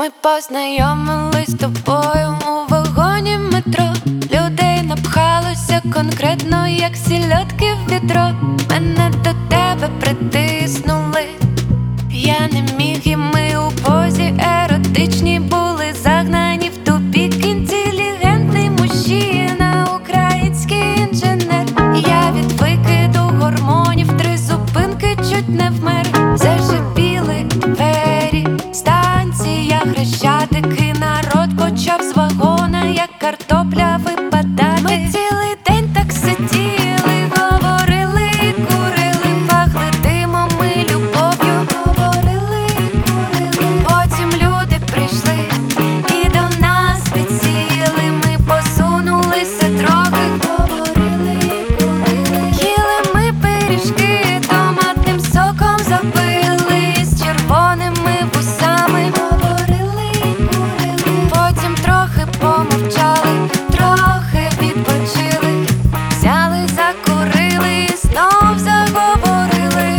Ми познайомились з тобою у вагоні метро. Людей напхалося конкретно, як сільотки в відро. Мене до тебе притиснули, я не міг, і ми у позі еротичні були загнані в тупік. Інтелігентний мужчина, український інженер. Я від викиду гормонів 3 зупинки чуть не вмер. Зашипіли двері, станція Хрещатики. Народ почав з вагона, як картопля, випадати. Ми цілий день так сиділи, говорили, курили, пахли димом і любов'ю. Говорили, курили. Потім люди прийшли і до нас підсіли. Ми посунулися трохи. Говорили, курили. Їли ми пиріжки, томатним соком запили, з червоними вусами. Говорили, курили. Потім трохи помовчали, трохи відпочили, взяли, закурили, знов заговорили.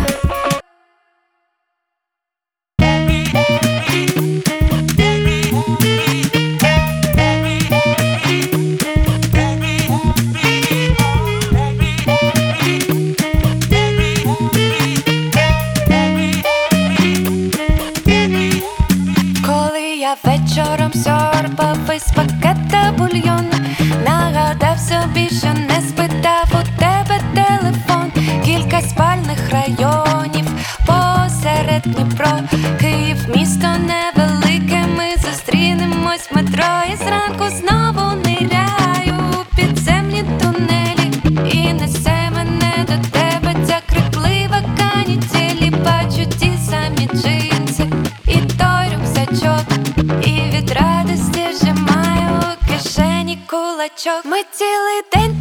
Коли я вечором сьорбав із пакета бульйон, нагадав собі, що не спитав у тебе телефон. Кілька спальних районів посеред Дніпро. Київ місто невелике, ми зустрінемось в метро. І зранку знову ниряю у підземні тунелі. І несе мене до тебе ця криклива канітелі. Бачу ті самі джинси і той рюкзачок, і від радості зжимаю у кишені кулачок. Ми цілий день